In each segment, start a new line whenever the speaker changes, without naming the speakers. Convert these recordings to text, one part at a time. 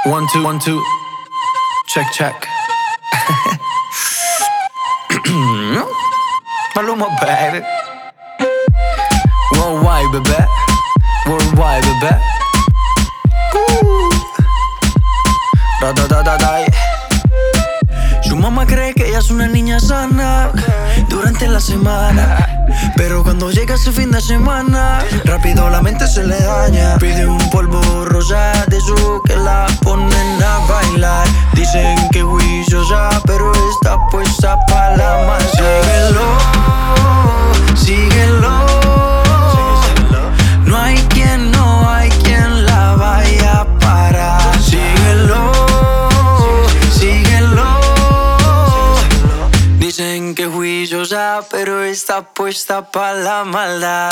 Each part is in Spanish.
One, two, one, two. Check, check. Maluma, baby. Worldwide, bebé. Worldwide, bebé. Ra-da-da-da-da. Su mamá cree que ella es una niña sana durante la semana, pero cuando llega ese fin de semana, rápido la mente se le daña. Pide un polvo rosa de su que la ponen a bailar. Dicen que juiciosa, pero está puesta pa' la maldad. Síguelo, síguelo. No hay quien la vaya a parar. Síguelo, síguelo. Dicen que juiciosa, pero está puesta pa' la maldad.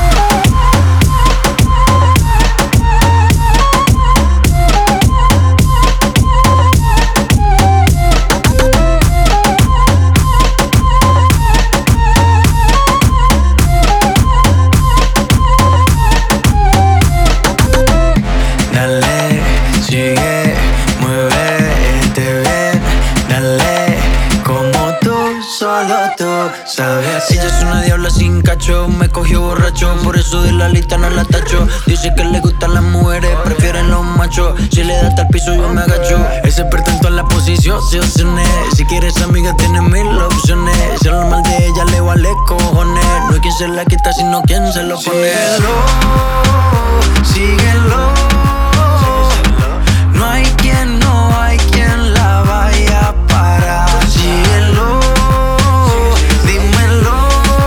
Dale, sigue, muévete bien. Dale, como tú, solo tú sabes. Ella es una diabla sin cacho, me cogió borracho, por eso de la lista no la tacho. Dice que le gustan las mujeres, prefieren los machos. Si le da hasta el piso yo me agacho. Es experta en todas las posiciones. Si quieres amiga tienes mil opciones. Si habla mal de ella le vale cojones. No hay quien se la quita sino quien se lo pone. Síguelo, síguelo. No hay quien la vaya a parar. Síguelo, dímelo.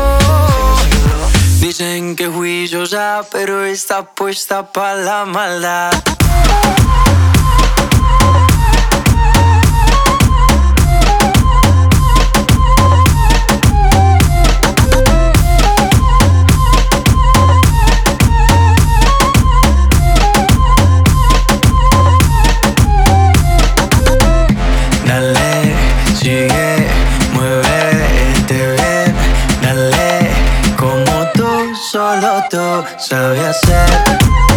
Dicen que juiciosa, pero está puesta pa' la maldad. Dale, sigue, muévete bien. Dale, como tú, solo tú sabes hacer.